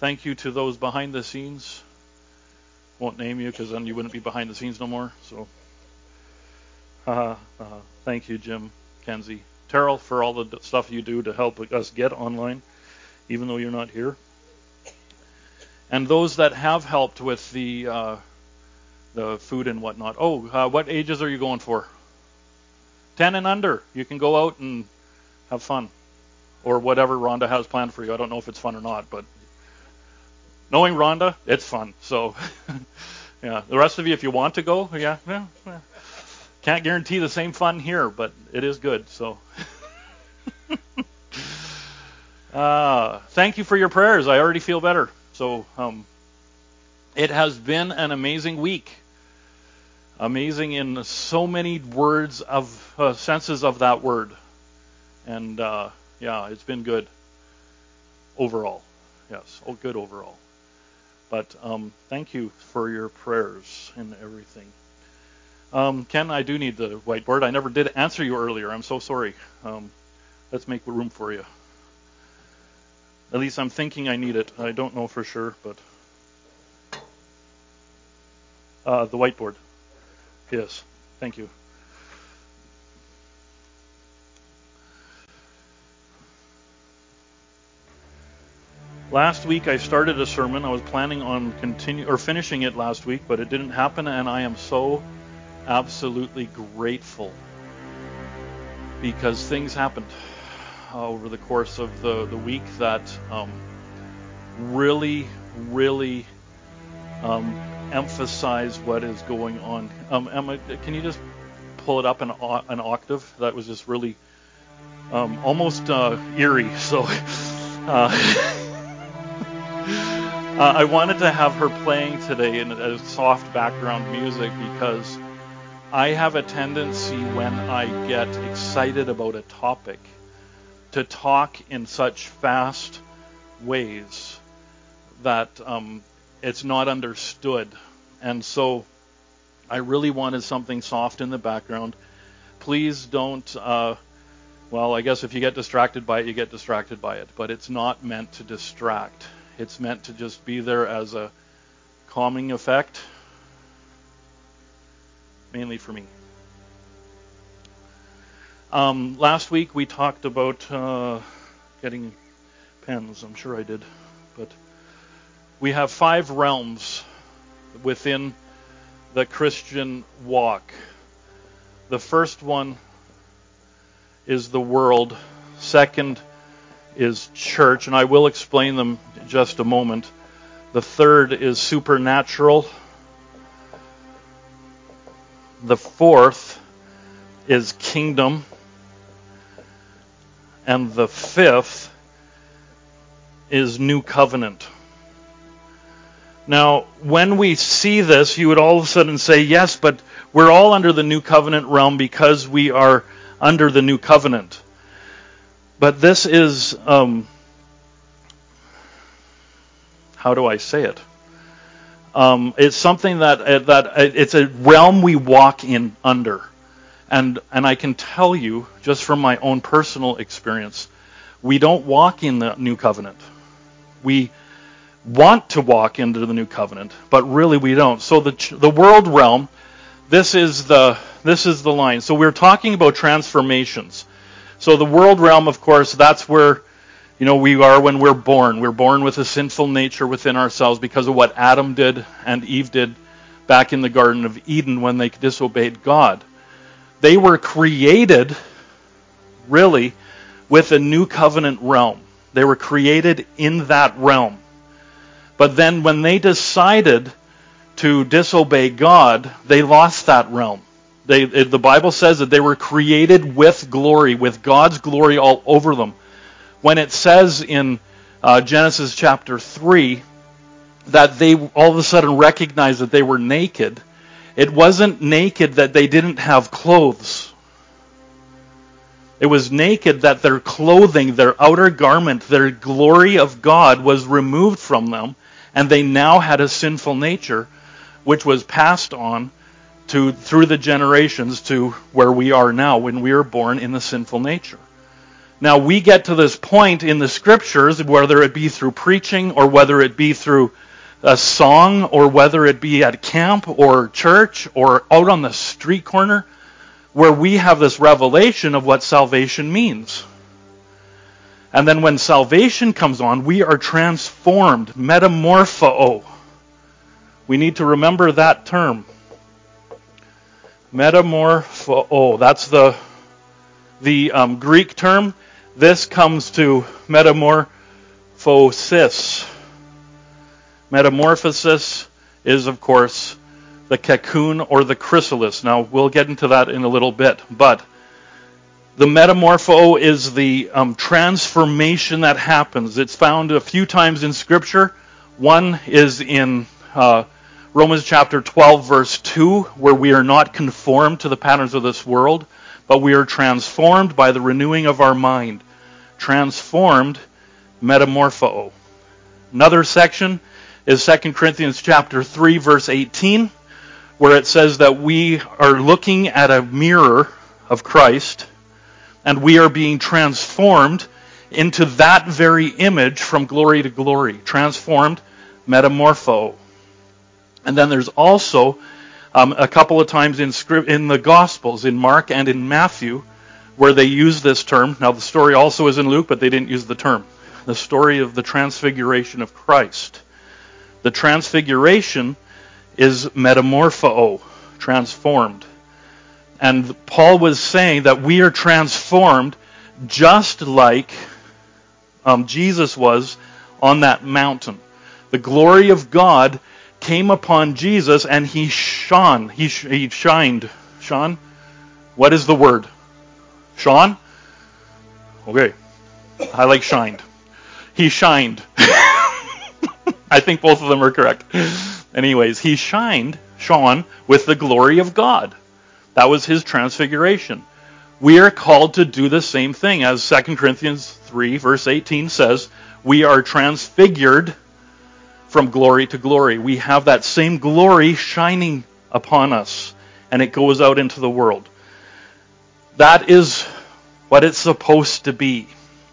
Thank you to those behind the scenes. Won't name you because then you wouldn't be behind the scenes no more. So, thank you, Jim, Kenzie, Terrell, for all the stuff you do to help us get online, even though you're not here. And those that have helped with the food and whatnot. What ages are you going for? 10 and under. You can go out and have fun. Or whatever Rhonda has planned for you. I don't know if it's fun or not, but knowing Rhonda, it's fun. So, yeah. The rest of you, if you want to go, yeah. Can't guarantee the same fun here, but it is good. So, thank you for your prayers. I already feel better. So, it has been an amazing week. Amazing in so many words of senses of that word. And, yeah, it's been good overall. Yes, good overall. But thank you for your prayers and everything. Ken, I do need the whiteboard. I never did answer you earlier. I'm so sorry. Let's make room for you. At least I'm thinking I need it. I don't know for sure, but the whiteboard. Yes, thank you. Last week I started a sermon. I was planning on finishing it last week, but it didn't happen, and I am so absolutely grateful because things happened over the course of the week that really emphasize what is going on. Emma, can you just pull it up an octave? That was just really almost eerie. So I wanted to have her playing today in a soft background music because I have a tendency when I get excited about a topic to talk in such fast ways that it's not understood. And so I really wanted something soft in the background. Please don't, I guess if you get distracted by it, you get distracted by it. But it's not meant to distract. It's meant to just be there as a calming effect, mainly for me. Last week we talked about getting pens. I'm sure I did. But we have 5 realms within the Christian walk. The first one is the world. Second is church, and I will explain them in just a moment. The third is supernatural. The fourth is kingdom. And the fifth is new covenant. Now, when we see this, you would all of a sudden say, yes, but we're all under the new covenant realm because we are under the new covenant. But this is, how do I say it? It's something that it's a realm we walk in under. And I can tell you, just from my own personal experience, we don't walk in the new covenant. We want to walk into the new covenant, but really we don't. So the world realm, this is the line. So we're talking about transformations. So the world realm, of course, that's where we are when we're born. We're born with a sinful nature within ourselves because of what Adam did and Eve did back in the Garden of Eden when they disobeyed God. They were created, really, with a new covenant realm. They were created in that realm. But then when they decided to disobey God, they lost that realm. The Bible says that they were created with glory, with God's glory all over them. When it says in Genesis chapter 3 that they all of a sudden recognized that they were naked, it wasn't naked that they didn't have clothes. It was naked that their clothing, their outer garment, their glory of God was removed from them, and they now had a sinful nature, which was passed on through the generations to where we are now when we are born in the sinful nature. Now we get to this point in the scriptures, whether it be through preaching or whether it be through a song or whether it be at camp or church or out on the street corner, where we have this revelation of what salvation means. And then when salvation comes on, we are transformed, metamorpho. We need to remember that term. Metamorpho. That's the Greek term. This comes to metamorphosis. Metamorphosis is, of course, the cocoon or the chrysalis. Now, we'll get into that in a little bit, but the metamorpho is the transformation that happens. It's found a few times in Scripture. One is in Romans chapter 12, verse 2, where we are not conformed to the patterns of this world, but we are transformed by the renewing of our mind. Transformed, metamorpho. Another section is 2 Corinthians chapter 3, verse 18, where it says that we are looking at a mirror of Christ, and we are being transformed into that very image from glory to glory. Transformed, metamorpho. And then there's also a couple of times in the Gospels, in Mark and in Matthew, where they use this term. Now the story also is in Luke, but they didn't use the term. The story of the transfiguration of Christ. The transfiguration is metamorpho, transformed. And Paul was saying that we are transformed just like Jesus was on that mountain. The glory of God came upon Jesus and he shone. He shined. Sean? What is the word? Sean? Okay. I like shined. He shined. I think both of them are correct. Anyways, he shone with the glory of God. That was his transfiguration. We are called to do the same thing. As 2 Corinthians 3, verse 18 says, we are transfigured from glory to glory. We have that same glory shining upon us, and it goes out into the world. That is what it's supposed to be.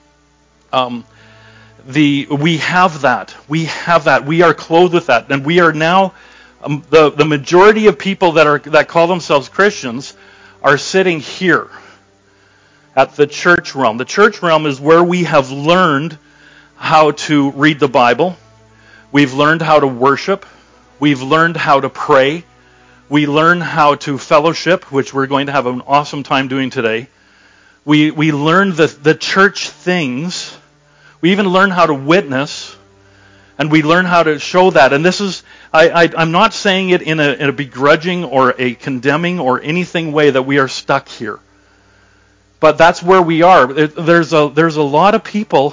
We have that. We have that. We are clothed with that, and we are now. The majority of people that call themselves Christians are sitting here at the church realm. The church realm is where we have learned how to read the Bible. We've learned how to worship. We've learned how to pray. We learn how to fellowship, which we're going to have an awesome time doing today. We learn the church things. We even learn how to witness. And we learn how to show that. And this is, I'm not saying it in a begrudging or a condemning or anything way that we are stuck here. But that's where we are. There's a lot of people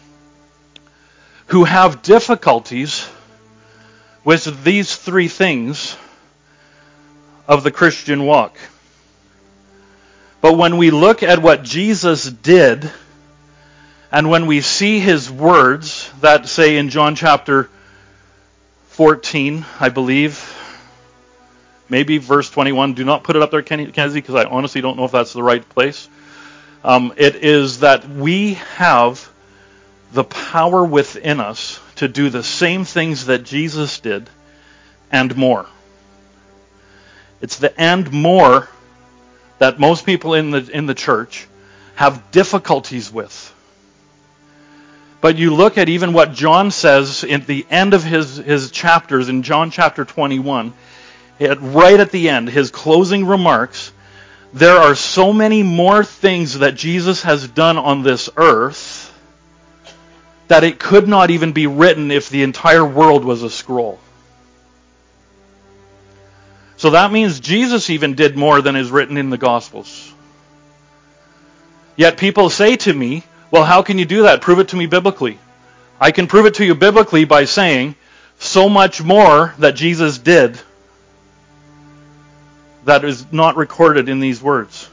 who have difficulties with these three things of the Christian walk. But when we look at what Jesus did, and when we see his words that say in John chapter 14, I believe, maybe verse 21, do not put it up there, Kenzie, because I honestly don't know if that's the right place. It is that we have the power within us to do the same things that Jesus did and more. It's the and more that most people in the church have difficulties with. But you look at even what John says in the end of his chapters in John chapter 21, right at the end, his closing remarks, there are so many more things that Jesus has done on this earth that it could not even be written if the entire world was a scroll. So that means Jesus even did more than is written in the Gospels. Yet people say to me, well, how can you do that? Prove it to me biblically. I can prove it to you biblically by saying so much more that Jesus did that is not recorded in these words.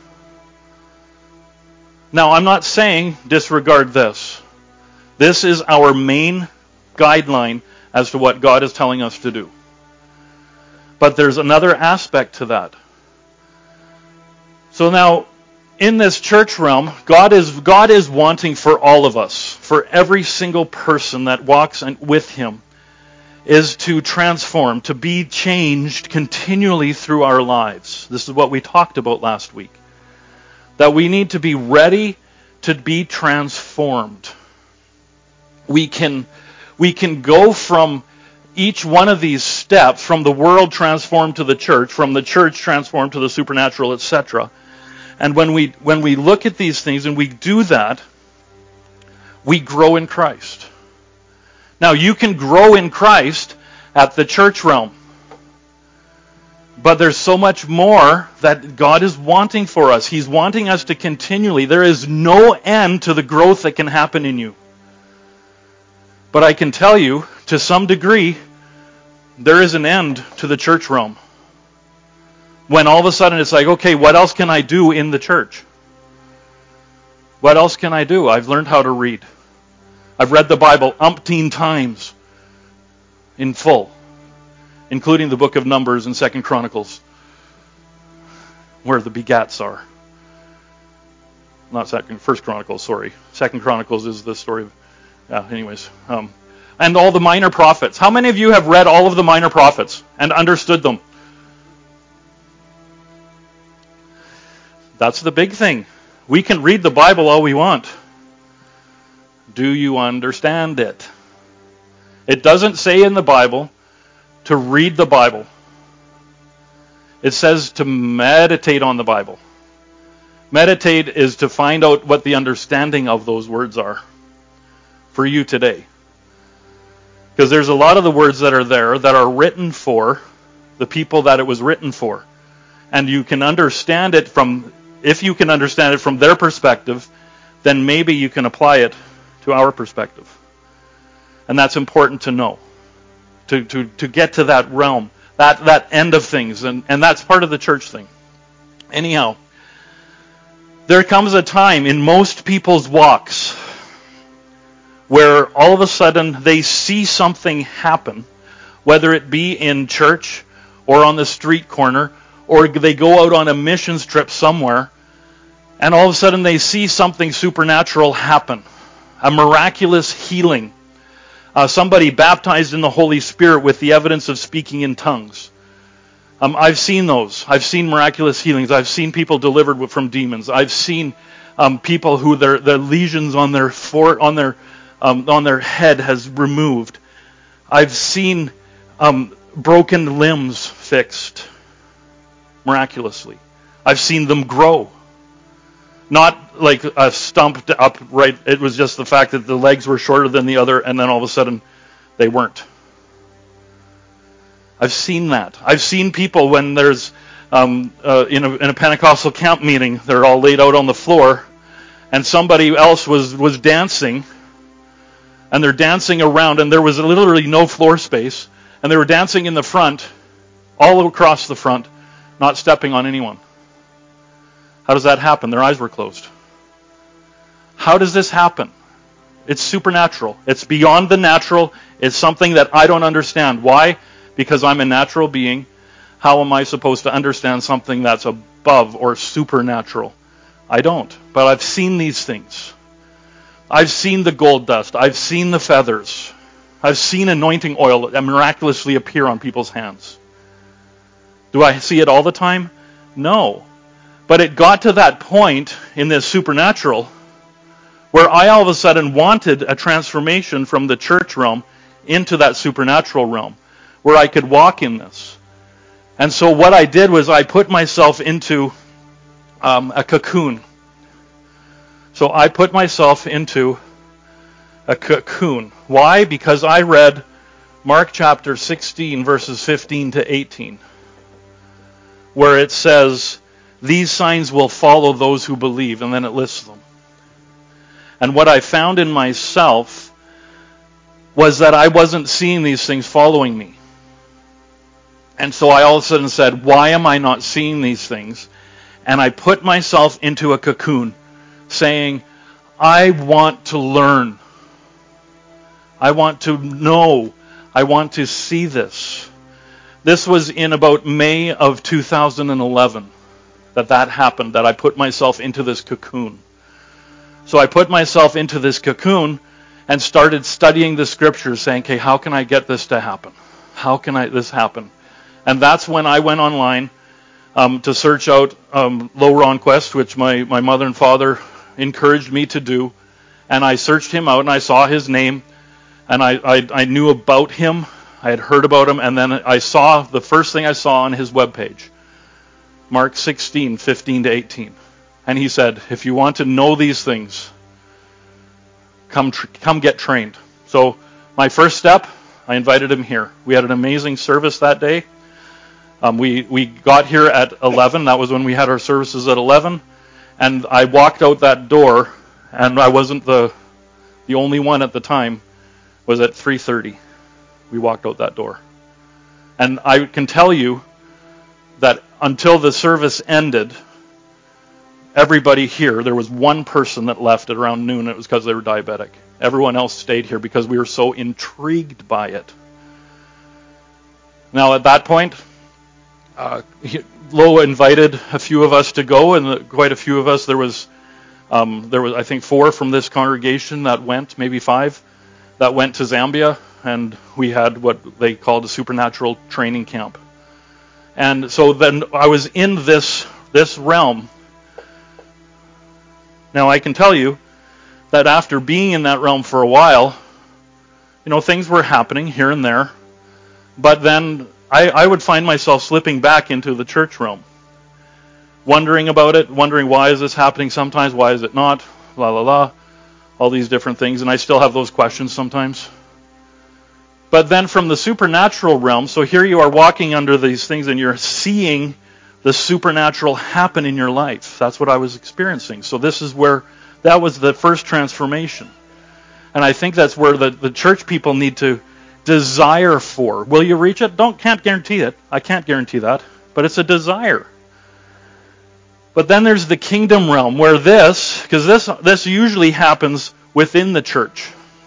Now, I'm not saying disregard this. This is our main guideline as to what God is telling us to do. But there's another aspect to that. So now, in this church realm, God is wanting for all of us, for every single person that walks with Him, is to transform, to be changed continually through our lives. This is what we talked about last week. That we need to be ready to be transformed. We can go from each one of these steps, from the world transformed to the church, from the church transformed to the supernatural, etc. And when we look at these things and we do that, we grow in Christ. Now, you can grow in Christ at the church realm. But there's so much more that God is wanting for us. He's wanting us to continually. There is no end to the growth that can happen in you. But I can tell you, to some degree, there is an end to the church realm. When all of a sudden it's like, okay, what else can I do in the church? What else can I do? I've learned how to read. I've read the Bible umpteen times in full, including the book of Numbers and 2 Chronicles, where the begats are. Not 1 Chronicles, sorry. 2 Chronicles is the story of... and all the minor prophets. How many of you have read all of the minor prophets and understood them? That's the big thing. We can read the Bible all we want. Do you understand it? It doesn't say in the Bible to read the Bible. It says to meditate on the Bible. Meditate is to find out what the understanding of those words are for you today. Because there's a lot of the words that are there that are written for the people that it was written for. And you can understand it if you can understand it from their perspective, then maybe you can apply it to our perspective. And that's important to know. To get to that realm, that end of things. And that's part of the church thing. Anyhow, there comes a time in most people's walks where all of a sudden they see something happen, whether it be in church or on the street corner, or they go out on a missions trip somewhere, and all of a sudden they see something supernatural happen. A miraculous healing. Somebody baptized in the Holy Spirit with the evidence of speaking in tongues. I've seen those. I've seen miraculous healings. I've seen people delivered from demons. I've seen people who their lesions on their head has removed. I've seen broken limbs fixed miraculously. I've seen them grow. Not like a stumped upright. It was just the fact that the legs were shorter than the other, and then all of a sudden they weren't. I've seen that. I've seen people when there's in a Pentecostal camp meeting, they're all laid out on the floor, and somebody else was dancing, and they're dancing around, and there was literally no floor space, and they were dancing in the front, all across the front, not stepping on anyone. How does that happen? Their eyes were closed. How does this happen? It's supernatural. It's beyond the natural. It's something that I don't understand. Why? Because I'm a natural being. How am I supposed to understand something that's above or supernatural? I don't. But I've seen these things. I've seen the gold dust. I've seen the feathers. I've seen anointing oil that miraculously appear on people's hands. Do I see it all the time? No. But it got to that point in this supernatural where I all of a sudden wanted a transformation from the church realm into that supernatural realm where I could walk in this. And so what I did was I put myself into a cocoon. So I put myself into a cocoon. Why? Because I read Mark chapter 16, verses 15 to 18, where it says, "These signs will follow those who believe," and then it lists them. And what I found in myself was that I wasn't seeing these things following me. And so I all of a sudden said, why am I not seeing these things? And I put myself into a cocoon, saying, I want to learn. I want to know. I want to see this. This was in about May of 2011. that happened, that I put myself into this cocoon. So I put myself into this cocoon and started studying the scriptures, saying, okay, how can I get this to happen? How can this happen? And that's when I went online to search out Lo Ron Quest, which my mother and father encouraged me to do. And I searched him out, and I saw his name, and I knew about him. I had heard about him, and then I saw, the first thing I saw on his webpage, Mark 16, 15 to 18. And he said, if you want to know these things, come get trained. So my first step, I invited him here. We had an amazing service that day. We got here at 11. That was when we had our services at 11. And I walked out that door, and I wasn't the only one at the time, was at 3:30. We walked out that door. And I can tell you that until the service ended, everybody here, there was one person that left at around noon, and it was because they were diabetic. Everyone else stayed here because we were so intrigued by it. Now at that point, Lo invited a few of us to go, and quite a few of us. There was I think 4 from this congregation that went, maybe 5, that went to Zambia, and we had what they called a supernatural training camp. And so then I was in this realm. Now I can tell you that after being in that realm for a while, things were happening here and there, but then I would find myself slipping back into the church realm, wondering about it, wondering why is this happening sometimes, why is it not, all these different things, and I still have those questions sometimes. But then from the supernatural realm, so here you are walking under these things and you're seeing the supernatural happen in your life. That's what I was experiencing. So this is where, that was the first transformation. And I think that's where the church people need to desire for. Will you reach it? Can't guarantee it. I can't guarantee that. But it's a desire. But then there's the kingdom realm where because this usually happens within the church.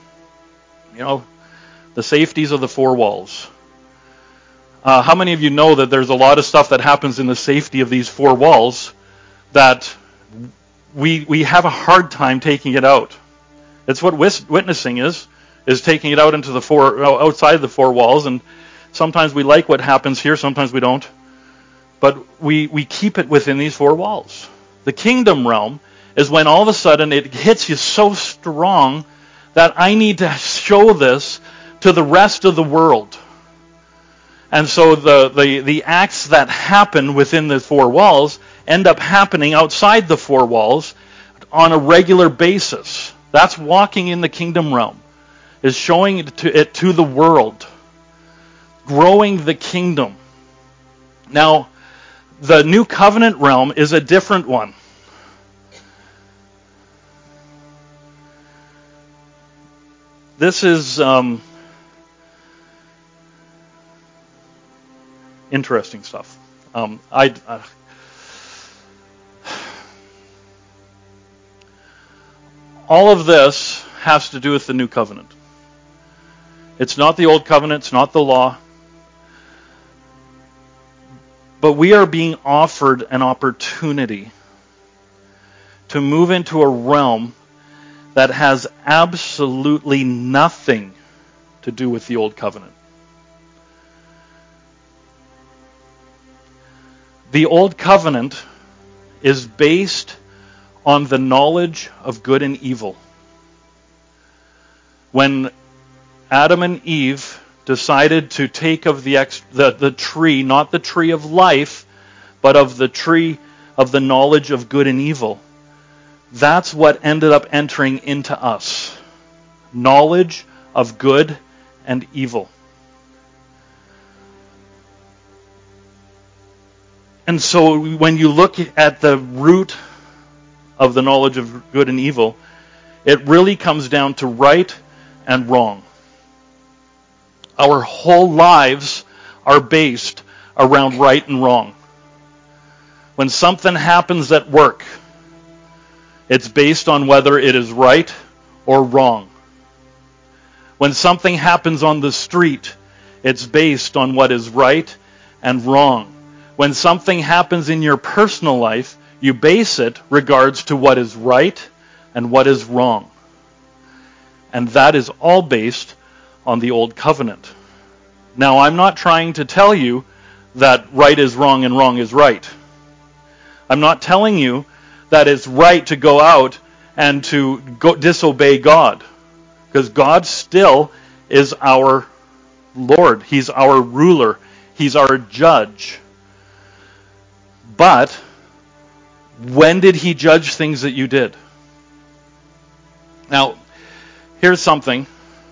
The safeties of the 4 walls. How many of you know that there's a lot of stuff that happens in the safety of these 4 walls that we have a hard time taking it out? It's what witnessing is taking it out into outside the 4 walls, and sometimes we like what happens here, sometimes we don't. But we keep it within these 4 walls. The kingdom realm is when all of a sudden it hits you so strong that I need to show this to the rest of the world. And so the acts that happen within the 4 walls end up happening outside the 4 walls on a regular basis. That's walking in the kingdom realm, is showing it to the world, growing the kingdom. Now, the new covenant realm is a different one. This is interesting stuff. All of this has to do with the new covenant. It's not the old covenant, it's not the law. But we are being offered an opportunity to move into a realm that has absolutely nothing to do with the old covenant. The old covenant is based on the knowledge of good and evil. When Adam and Eve decided to take of the tree, not the tree of life, but of the tree of the knowledge of good and evil, that's what ended up entering into us. Knowledge of good and evil. And so when you look at the root of the knowledge of good and evil, it really comes down to right and wrong. Our whole lives are based around right and wrong. When something happens at work, it's based on whether it is right or wrong. When something happens on the street, it's based on what is right and wrong. When something happens in your personal life, you base it regards to what is right and what is wrong. And that is all based on the Old Covenant. Now, I'm not trying to tell you that right is wrong and wrong is right. I'm not telling you that it's right to go out and to disobey God. Because God still is our Lord. He's our ruler. He's our judge. But when did he judge things that you did? Now, here's something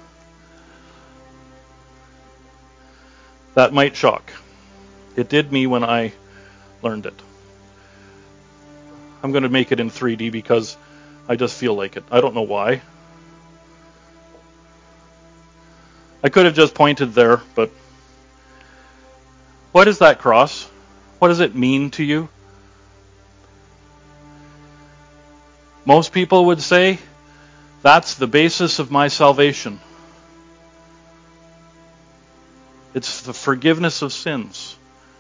that might shock. It did me when I learned it. I'm going to make it in 3D because I just feel like it. I don't know why. I could have just pointed there, but what is that cross? What does it mean to you? Most people would say, that's the basis of my salvation. It's the forgiveness of sins.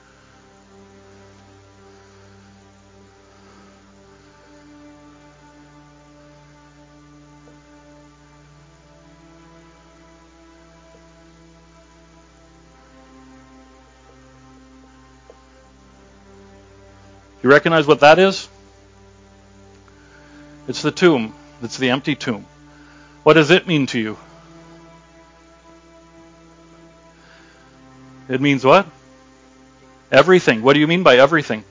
You recognize what that is? It's the tomb. It's the empty tomb. What does it mean to you? It means what? Everything. What do you mean by everything?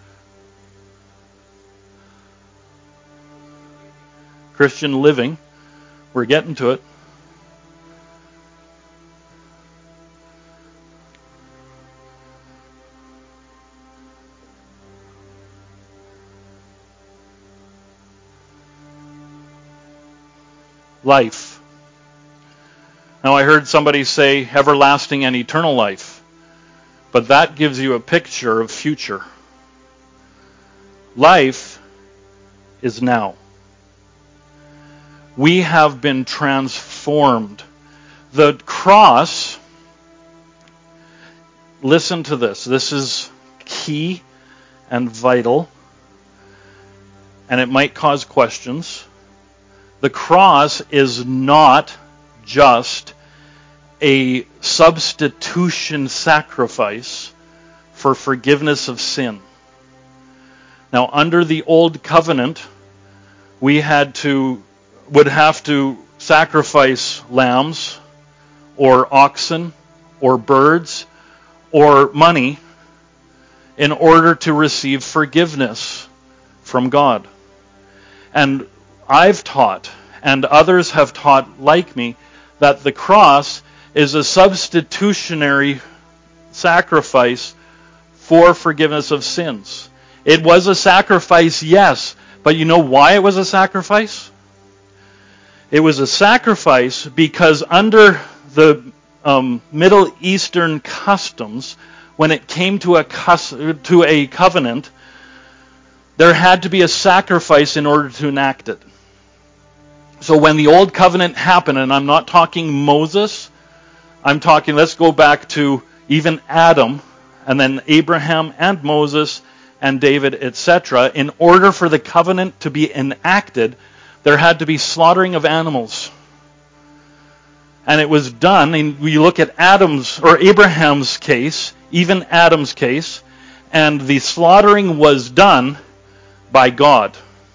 Christian living. We're getting to it. Life. Now I heard somebody say everlasting and eternal life, but that gives you a picture of future. Life is now. We have been transformed. The cross, listen to this. This is key and vital, and it might cause questions. The cross is not just a substitution sacrifice for forgiveness of sin. Now, under the Old Covenant, we would have to sacrifice lambs or oxen or birds or money in order to receive forgiveness from God. And I've taught, and others have taught like me, that the cross is a substitutionary sacrifice for forgiveness of sins. It was a sacrifice, yes, but you know why it was a sacrifice? It was a sacrifice because under the Middle Eastern customs, when it came to a covenant, there had to be a sacrifice in order to enact it. So when the Old Covenant happened, and I'm not talking Moses, I'm talking, let's go back to even Adam, and then Abraham and Moses and David, etc. In order for the covenant to be enacted, there had to be slaughtering of animals. And it was done, and we look at Abraham's case, even Adam's case, and the slaughtering was done by God.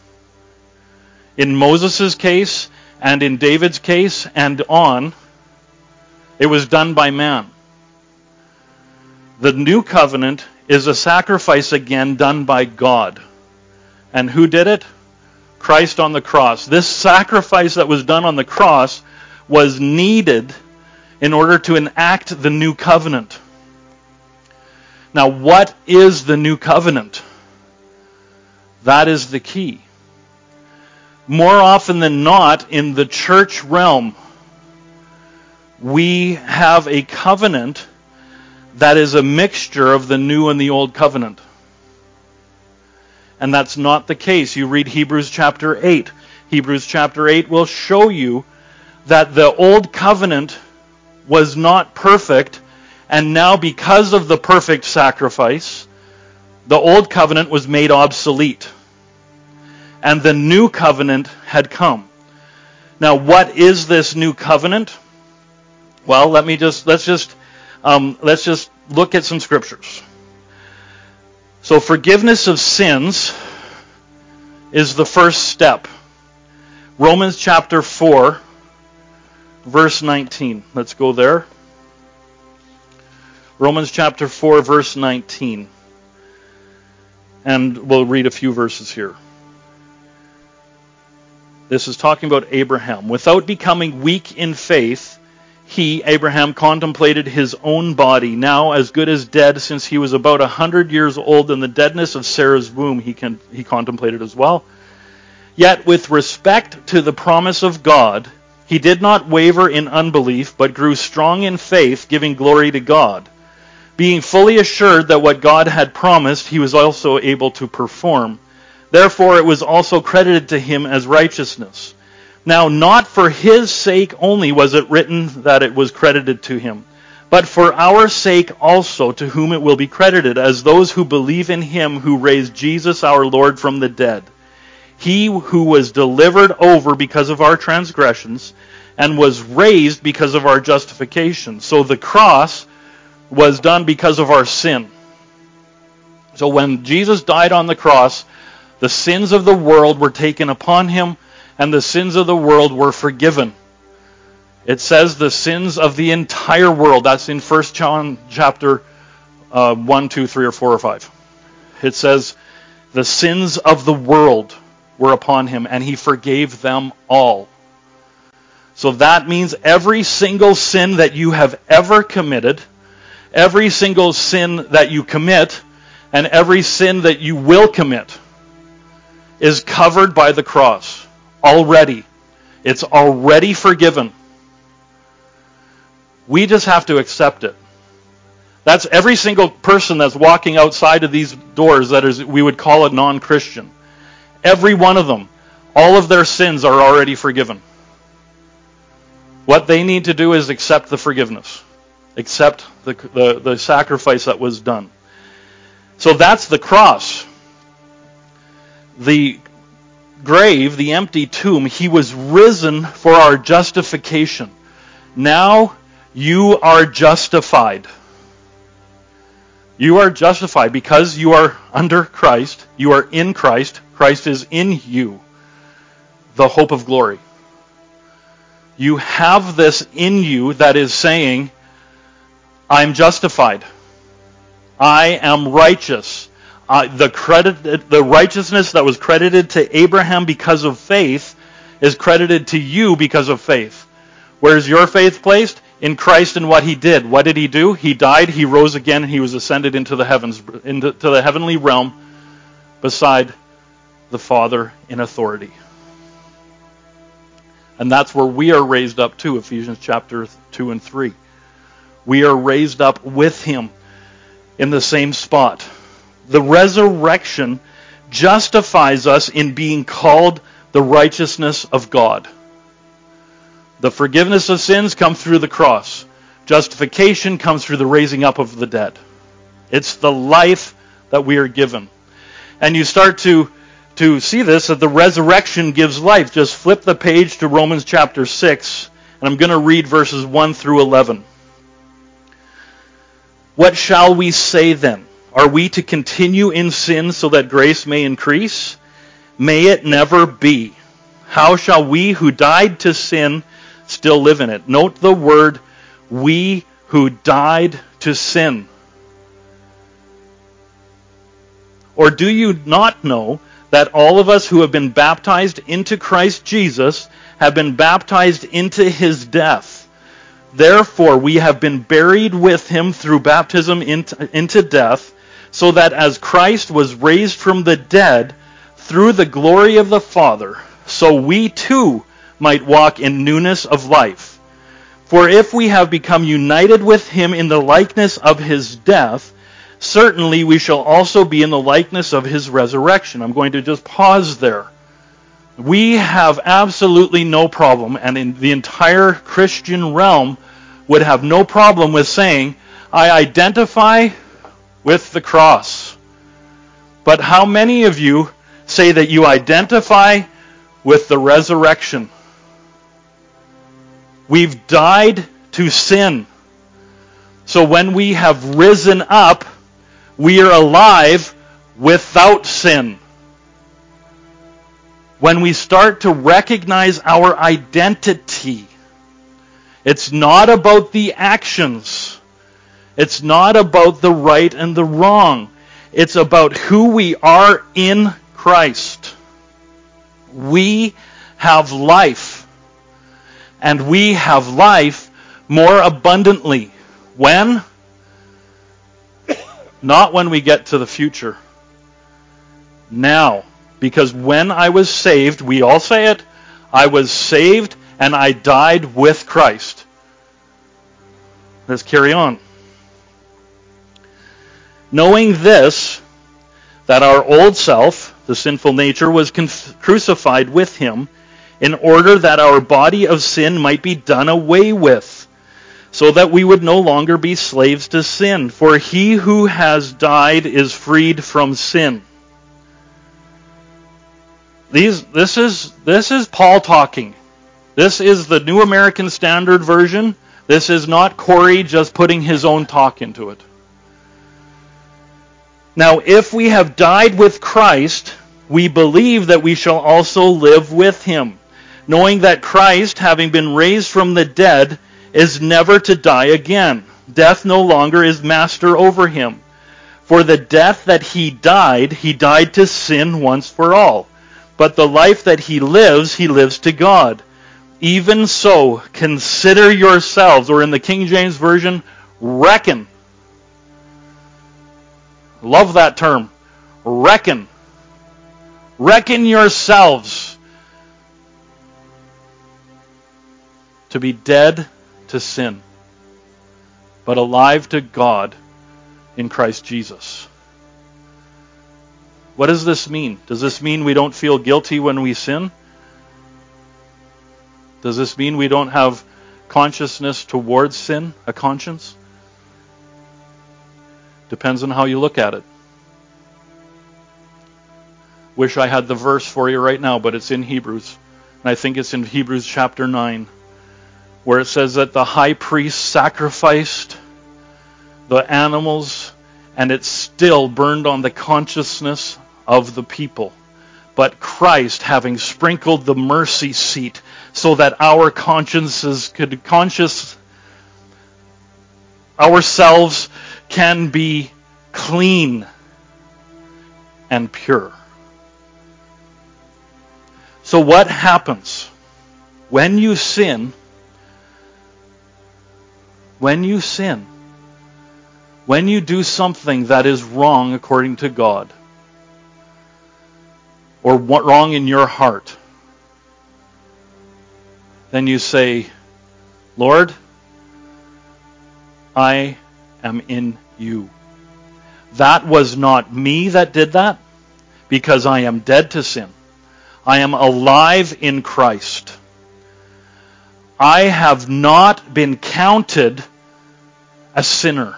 In Moses' case, and in David's case, and on, it was done by man. The new covenant is a sacrifice again done by God. And who did it? Christ on the cross. This sacrifice that was done on the cross was needed in order to enact the new covenant. Now, what is the new covenant? That is the key. More often than not, in the church realm, we have a covenant that is a mixture of the new and the old covenant. And that's not the case. You read Hebrews chapter 8. Hebrews chapter 8 will show you that the old covenant was not perfect, and now because of the perfect sacrifice, The old covenant was made obsolete, and the new covenant had come. Now, what is this new covenant? Well, let's just look at some scriptures. So, forgiveness of sins is the first step. Romans chapter 4, verse 19. Let's go there. Romans chapter 4, verse 19. And we'll read a few verses here. This is talking about Abraham. Without becoming weak in faith, he, Abraham, contemplated his own body, now as good as dead, since he was about 100 years old, and the deadness of Sarah's womb he contemplated as well. Yet with respect to the promise of God, he did not waver in unbelief, but grew strong in faith, giving glory to God, being fully assured that what God had promised he was also able to perform. Therefore it was also credited to him as righteousness. Now not for his sake only was it written that it was credited to him, but for our sake also, to whom it will be credited, as those who believe in him who raised Jesus our Lord from the dead. He who was delivered over because of our transgressions and was raised because of our justification. So the cross was done because of our sin. So when Jesus died on the cross, the sins of the world were taken upon him, and the sins of the world were forgiven. It says the sins of the entire world. That's in 1 John chapter 1, 2, 3, or 4, or 5. It says the sins of the world were upon him, and he forgave them all. So that means every single sin that you have ever committed, every single sin that you commit, and every sin that you will commit is covered by the cross already. It's already forgiven. We just have to accept it. That's every single person that's walking outside of these doors that is, we would call a non-Christian. Every one of them, all of their sins are already forgiven. What they need to do is accept the forgiveness. Accept the sacrifice that was done. So that's the cross. The grave, the empty tomb, he was risen for our justification. Now you are justified. You are justified because you are under Christ. You are in Christ. Christ is in you, the hope of glory. You have this in you that is saying, I'm justified. I am righteous. The righteousness that was credited to Abraham because of faith is credited to you because of faith. Where is your faith placed? In Christ and what he did. What did he do? He died, he rose again, and he was ascended into the heavens, into the heavenly realm beside the Father in authority. And that's where we are raised up to, Ephesians chapter 2 and 3. We are raised up with him in the same spot. The resurrection justifies us in being called the righteousness of God. The forgiveness of sins comes through the cross. Justification comes through the raising up of the dead. It's the life that we are given. And you start to see this, that the resurrection gives life. Just flip the page to Romans chapter 6, and I'm going to read verses 1 through 11. What shall we say then? Are we to continue in sin so that grace may increase? May it never be. How shall we who died to sin still live in it? Note the word, we who died to sin. Or do you not know that all of us who have been baptized into Christ Jesus have been baptized into his death? Therefore we have been buried with him through baptism into death, so that as Christ was raised from the dead through the glory of the Father, so we too might walk in newness of life. For if we have become united with him in the likeness of his death, certainly we shall also be in the likeness of his resurrection. I'm going to just pause there. We have absolutely no problem, and in the entire Christian realm would have no problem with saying, I identify with the cross. But how many of you say that you identify with the resurrection? We've died to sin. So when we have risen up, we are alive without sin. When we start to recognize our identity, it's not about the actions. It's not about the right and the wrong. It's about who we are in Christ. We have life. And we have life more abundantly. When? Not when we get to the future. Now. Because when I was saved, we all say it, I was saved and I died with Christ. Let's carry on. Knowing this, that our old self, the sinful nature, was crucified with him, in order that our body of sin might be done away with, so that we would no longer be slaves to sin. For he who has died is freed from sin. This is Paul talking. This is the New American Standard Version. This is not Corey just putting his own talk into it. Now, if we have died with Christ, we believe that we shall also live with him, knowing that Christ, having been raised from the dead, is never to die again. Death no longer is master over him. For the death that he died to sin once for all. But the life that he lives to God. Even so, consider yourselves, or in the King James Version, reckon. Love that term. Reckon. Reckon yourselves to be dead to sin, but alive to God in Christ Jesus. What does this mean? Does this mean we don't feel guilty when we sin? Does this mean we don't have consciousness towards sin, a conscience? Depends on how you look at it. Wish I had the verse for you right now, but it's in Hebrews. And I think it's in Hebrews chapter 9, where it says that the high priest sacrificed the animals, and it still burned on the consciousness of the people. But Christ, having sprinkled the mercy seat so that our consciences ourselves can be clean and pure. So what happens when you sin? When you sin, when you do something that is wrong according to God, or wrong in your heart, then you say, Lord, I am in you. That was not me that did that, because I am dead to sin. I am alive in Christ. I have not been counted a sinner.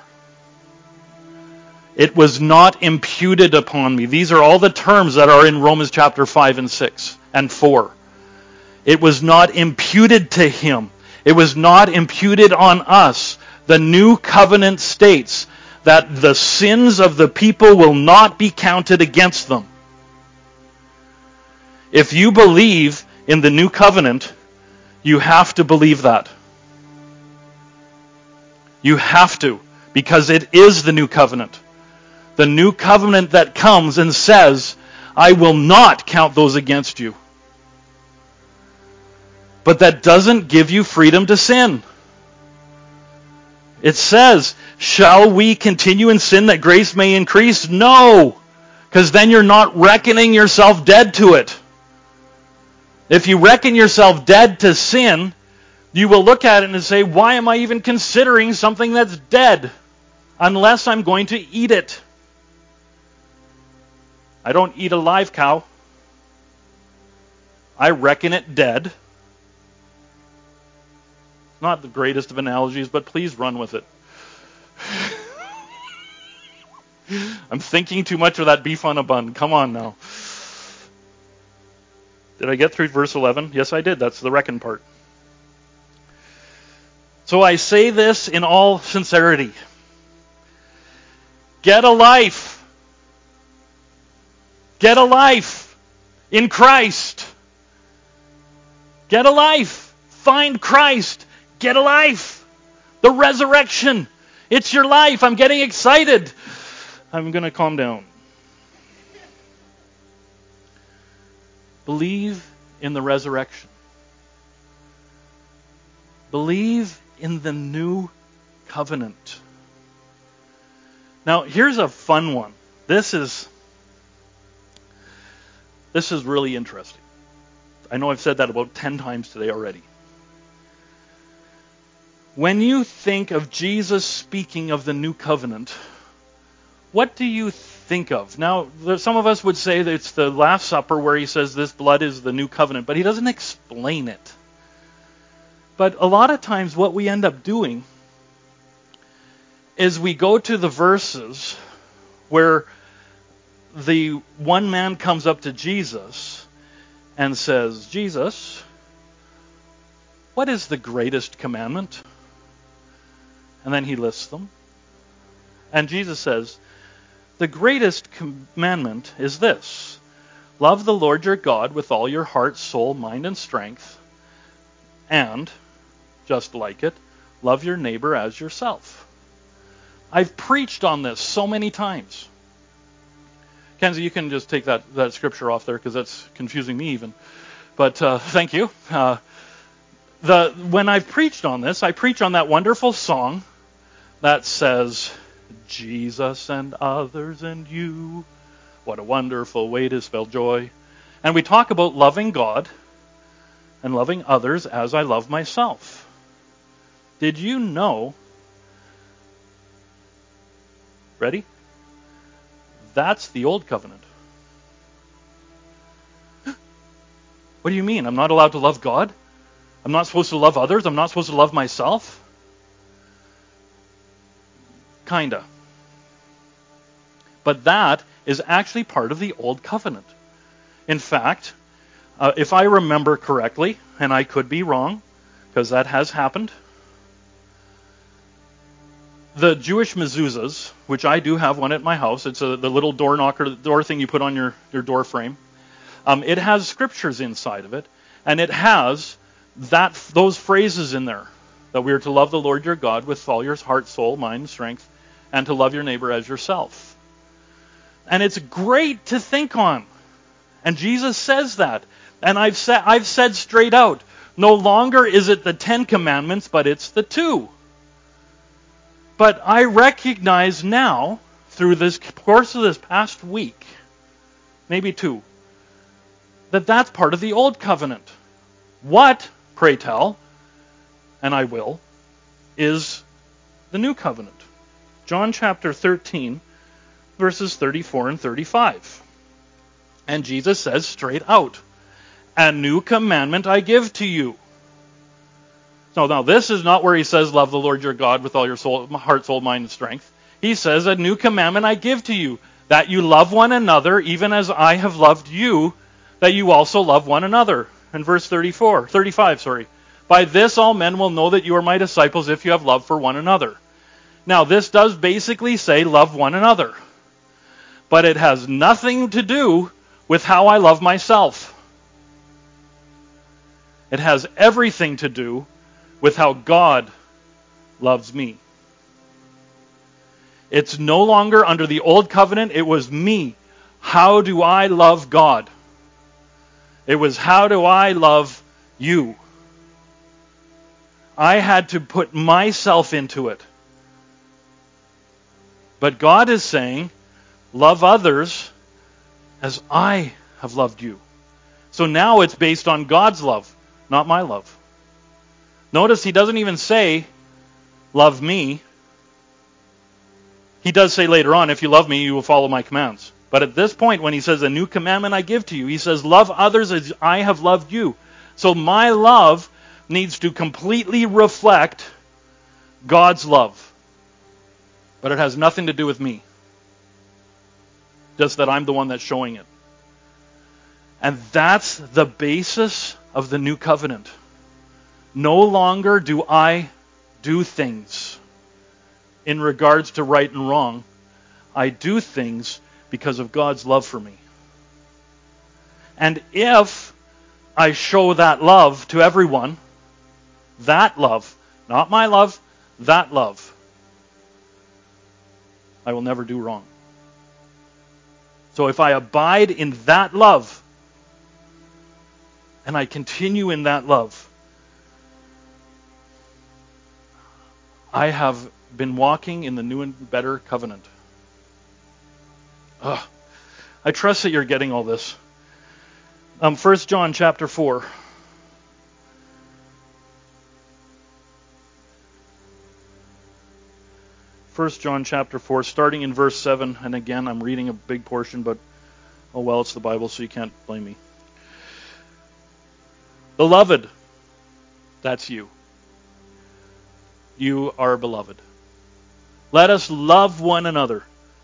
It was not imputed upon me. These are all the terms that are in Romans chapter 5 and 6 and 4. It was not imputed to him. It was not imputed on us. The new covenant states that the sins of the people will not be counted against them. If you believe in the new covenant, you have to believe that. You have to, because it is the new covenant. The new covenant that comes and says, I will not count those against you. But that doesn't give you freedom to sin. It says, shall we continue in sin that grace may increase? No, because then you're not reckoning yourself dead to it. If you reckon yourself dead to sin, you will look at it and say, why am I even considering something that's dead unless I'm going to eat it? I don't eat a live cow. I reckon it dead. Not the greatest of analogies, but please run with it. I'm thinking too much of that beef on a bun. Come on now. Did I get through verse 11? Yes, I did. That's the reckon part. So I say this in all sincerity. Get a life. Get a life in Christ. Get a life. Find Christ. Get a life. The resurrection. It's your life. I'm getting excited. I'm going to calm down. Believe in the resurrection. Believe in the new covenant. Now, here's a fun one. This is really interesting. I know I've said that about 10 times today already. When you think of Jesus speaking of the new covenant, what do you think of? Now, some of us would say that it's the Last Supper where he says this blood is the new covenant, but he doesn't explain it. But a lot of times what we end up doing is we go to the verses where the one man comes up to Jesus and says, Jesus, what is the greatest commandment? And then he lists them. And Jesus says, the greatest commandment is this: love the Lord your God with all your heart, soul, mind, and strength. And, just like it, love your neighbor as yourself. I've preached on this so many times. Kenzie, you can just take that scripture off there because that's confusing me even. But thank you. When I've preached on this, I preach on that wonderful song that says, Jesus and others and you, what a wonderful way to spell joy. And we talk about loving God and loving others as I love myself. Did you know? Ready? That's the old covenant. What do you mean? I'm not allowed to love God? I'm not supposed to love others? I'm not supposed to love myself? Kinda. But that is actually part of the old covenant. In fact, if I remember correctly, and I could be wrong, because that has happened, the Jewish mezuzahs, which I do have one at my house, it's the little door knocker, door thing you put on your door frame. It has scriptures inside of it, and it has those phrases in there, that we are to love the Lord your God with all your heart, soul, mind, and strength, and to love your neighbor as yourself. And it's great to think on. And Jesus says that. And I've said straight out, no longer is it the 10 commandments, but it's the 2. But I recognize now, through this course of this past week, maybe 2, that that's part of the old covenant. What, pray tell, and I will, is the new covenant? John chapter 13, verses 34 and 35. And Jesus says straight out, a new commandment I give to you. So now this is not where he says love the Lord your God with all your soul, heart, soul, mind, and strength. He says a new commandment I give to you, that you love one another even as I have loved you, that you also love one another. In verse 35. By this all men will know that you are my disciples if you have love for one another. Now this does basically say love one another. But it has nothing to do with how I love myself. It has everything to do with how God loves me. It's no longer under the old covenant. It was me. How do I love God? It was how do I love you? I had to put myself into it. But God is saying, love others as I have loved you. So now it's based on God's love, not my love. Notice he doesn't even say, love me. He does say later on, if you love me, you will follow my commands. But at this point, when he says, a new commandment I give to you, he says, love others as I have loved you. So my love needs to completely reflect God's love. But it has nothing to do with me. just that I'm the one that's showing it. And that's the basis of the new covenant. No longer do I do things in regards to right and wrong. I do things because of God's love for me. And if I show that love to everyone, that love, not my love, that love, I will never do wrong. So if I abide in that love, and I continue in that love, I have been walking in the new and better covenant. I trust that you're getting all this. 1 John chapter 4. 1 John chapter 4, starting in verse 7. And again, I'm reading a big portion, but oh well, it's the Bible, so you can't blame me. Beloved, that's you. You are beloved. Let us love one another.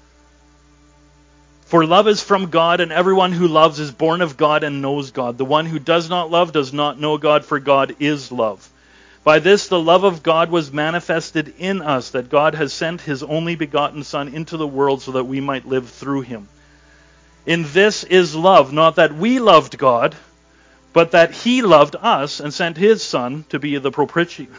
For love is from God, and everyone who loves is born of God and knows God. The one who does not love does not know God, for God is love. By this the love of God was manifested in us, that God has sent His only begotten Son into the world so that we might live through Him. In this is love, not that we loved God, but that He loved us and sent His Son to be the propitiation.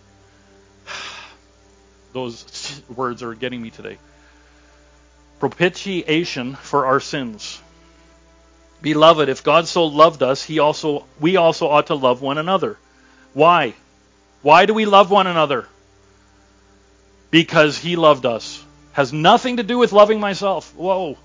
Those words are getting me today. Propitiation for our sins. Beloved, if God so loved us, we also ought to love one another. Why? Why do we love one another? Because He loved us. Has nothing to do with loving myself. Whoa.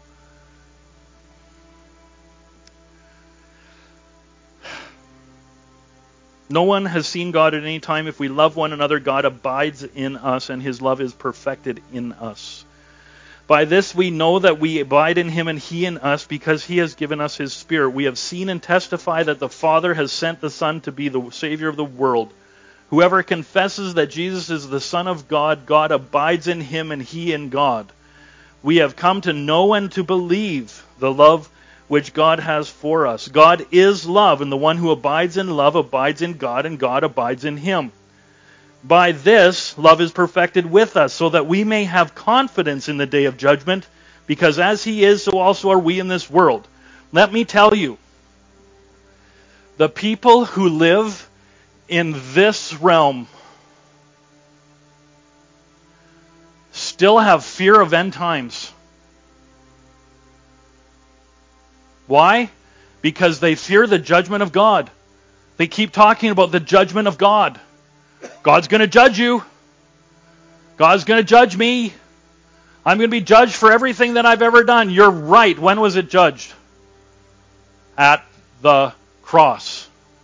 No one has seen God at any time. If we love one another, God abides in us, and His love is perfected in us. By this we know that we abide in Him and He in us, because He has given us His Spirit. We have seen and testify that the Father has sent the Son to be the Savior of the world. Whoever confesses that Jesus is the Son of God, God abides in Him and He in God. We have come to know and to believe the love which God has for us. God is love, and the one who abides in love abides in God, and God abides in him. By this, love is perfected with us, so that we may have confidence in the day of judgment, because as He is, so also are we in this world. Let me tell you, the people who live in this realm still have fear of end times. Why? Because they fear the judgment of God. They keep talking about the judgment of God. God's going to judge you. God's going to judge me. I'm going to be judged for everything that I've ever done. You're right. When was it judged? At the cross.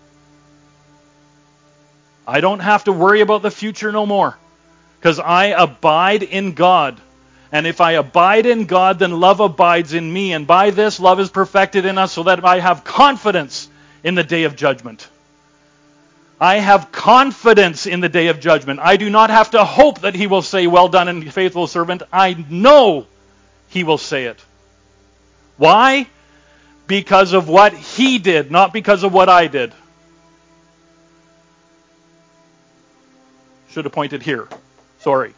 I don't have to worry about the future no more, because I abide in God. And if I abide in God, then love abides in me. And by this, love is perfected in us, so that I have confidence in the day of judgment. I have confidence in the day of judgment. I do not have to hope that He will say, "Well done, and faithful servant." I know He will say it. Why? Because of what He did, not because of what I did. Should have pointed here. Sorry.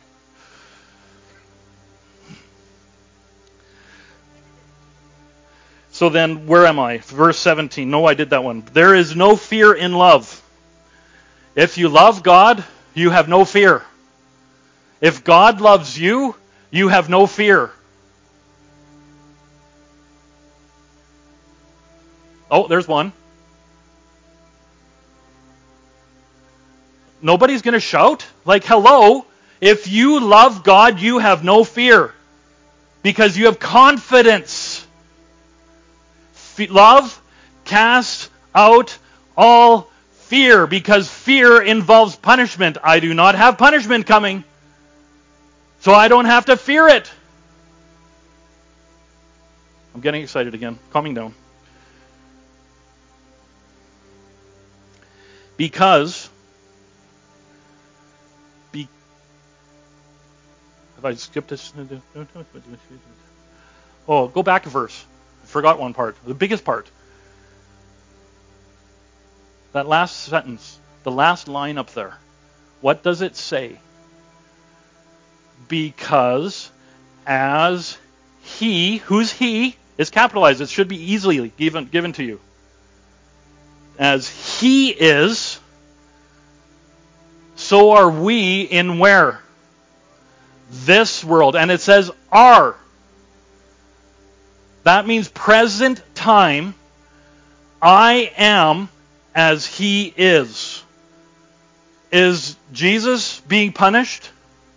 So then, where am I? Verse 17. No, I did that one. There is no fear in love. If you love God, you have no fear. If God loves you, you have no fear. Oh, there's one. Nobody's going to shout? Like, hello? If you love God, you have no fear. Because you have confidence. Love casts out all fear, because fear involves punishment. I do not have punishment coming, so I don't have to fear it. I'm getting excited again. Calming down. Because have I skipped this? Oh, go back a verse. I forgot one part. The biggest part. That last sentence, the last line up there. What does it say? Because as he, who's he, is capitalized. It should be easily given to you. As he is, so are we in where? This world. And it says are. That means present time. I am as he is. Is Jesus being punished?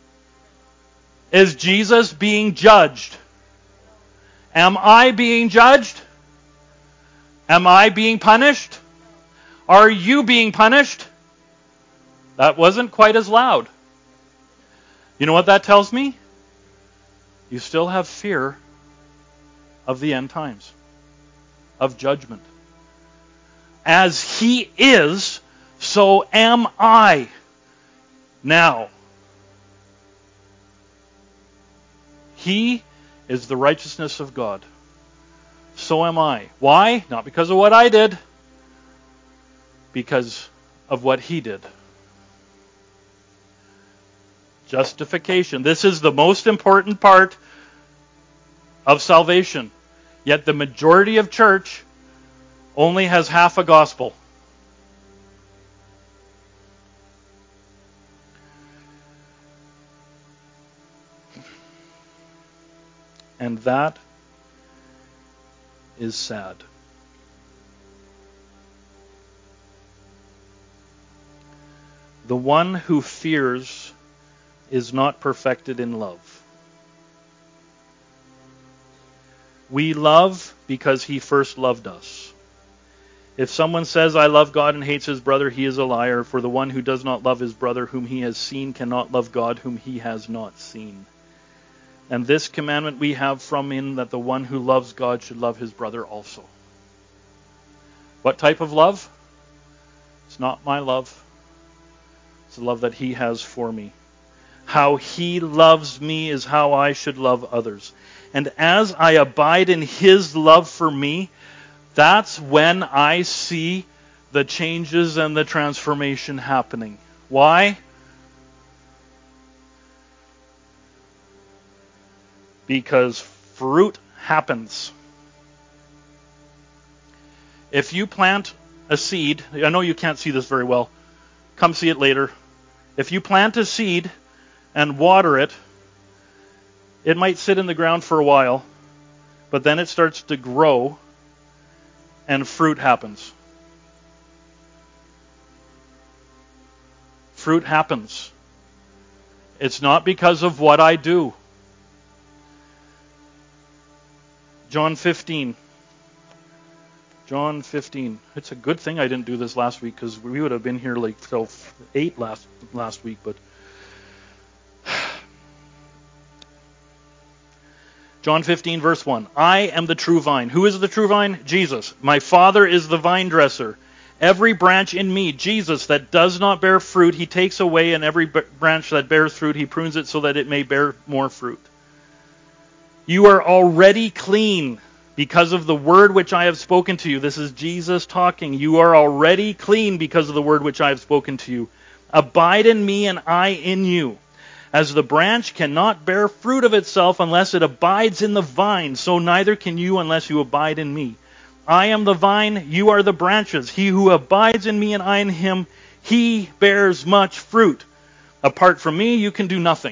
Is Jesus being judged? Am I being judged? Am I being punished? Are you being punished? That wasn't quite as loud. You know what that tells me? You still have fear of the end times, of judgment. As he is, so am I now. He is the righteousness of God. So am I. Why? Not because of what I did, because of what he did. Justification. This is the most important part of salvation. Yet the majority of church only has half a gospel. And that is sad. The one who fears is not perfected in love. We love because he first loved us. If someone says, I love God and hates his brother, he is a liar. For the one who does not love his brother whom he has seen cannot love God whom he has not seen. And this commandment we have from him, that the one who loves God should love his brother also. What type of love? It's not my love. It's the love that he has for me. How he loves me is how I should love others. And as I abide in his love for me, that's when I see the changes and the transformation happening. Why? Because fruit happens. If you plant a seed, I know you can't see this very well. Come see it later. If you plant a seed and water it, it might sit in the ground for a while, but then it starts to grow and fruit happens. Fruit happens. It's not because of what I do. John 15. John 15. It's a good thing I didn't do this last week, because we would have been here like till 8 last week. But John 15 verse 1. I am the true vine. Who is the true vine? Jesus. My Father is the vine dresser. Every branch in me, Jesus, that does not bear fruit, he takes away, and every branch that bears fruit, he prunes it so that it may bear more fruit. You are already clean because of the word which I have spoken to you. This is Jesus talking. You are already clean because of the word which I have spoken to you. Abide in me and I in you. As the branch cannot bear fruit of itself unless it abides in the vine, so neither can you unless you abide in me. I am the vine, you are the branches. He who abides in me and I in him, he bears much fruit. Apart from me, you can do nothing.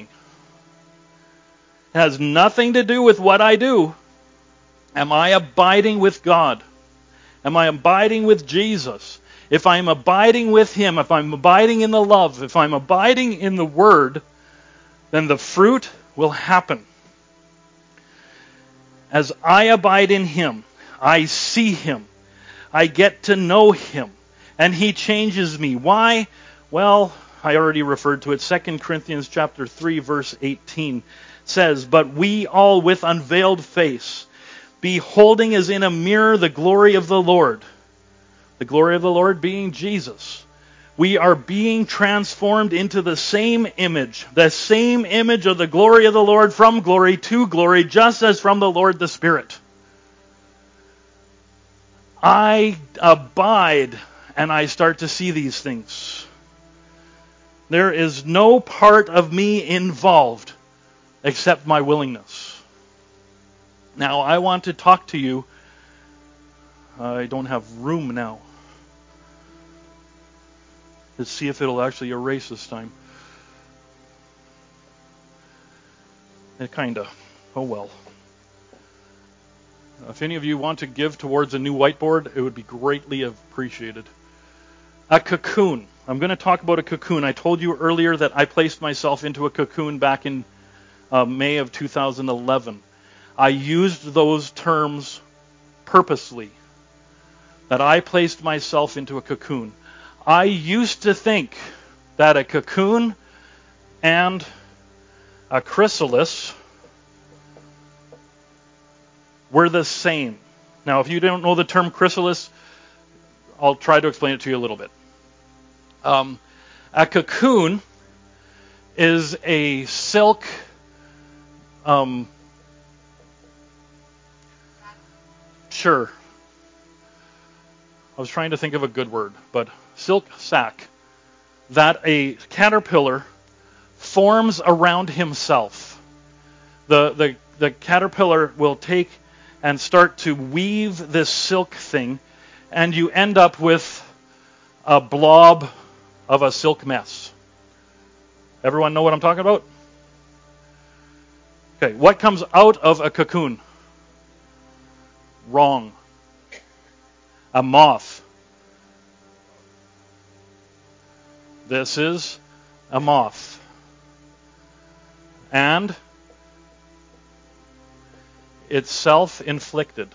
It has nothing to do with what I do. Am I abiding with God? Am I abiding with Jesus? If I'm abiding with him, if I'm abiding in the love, if I'm abiding in the word, then the fruit will happen. As I abide in him, I see him. I get to know him. And he changes me. Why? Well, I already referred to it. 2 Corinthians chapter 3, verse 18 says, But we all with unveiled face, beholding as in a mirror the glory of the Lord. The glory of the Lord being Jesus. We are being transformed into the same image of the glory of the Lord, from glory to glory, just as from the Lord the Spirit. I abide and I start to see these things. There is no part of me involved except my willingness. Now, I want to talk to you. I don't have room now. Let's see if it'll actually erase this time. It kinda. Oh well. If any of you want to give towards a new whiteboard, it would be greatly appreciated. A cocoon. I'm going to talk about a cocoon. I told you earlier that I placed myself into a cocoon back in May of 2011. I used those terms purposely. That I placed myself into a cocoon. I used to think that a cocoon and a chrysalis were the same. Now, if you don't know the term chrysalis, I'll try to explain it to you a little bit. A cocoon is a silk sure. I was trying to think of a good word, but silk sac that a caterpillar forms around himself. The caterpillar will take and start to weave this silk thing, and you end up with a blob of a silk mess. Everyone know what I'm talking about? Okay, what comes out of a cocoon? Wrong. A moth. This is a moth. And it's self-inflicted.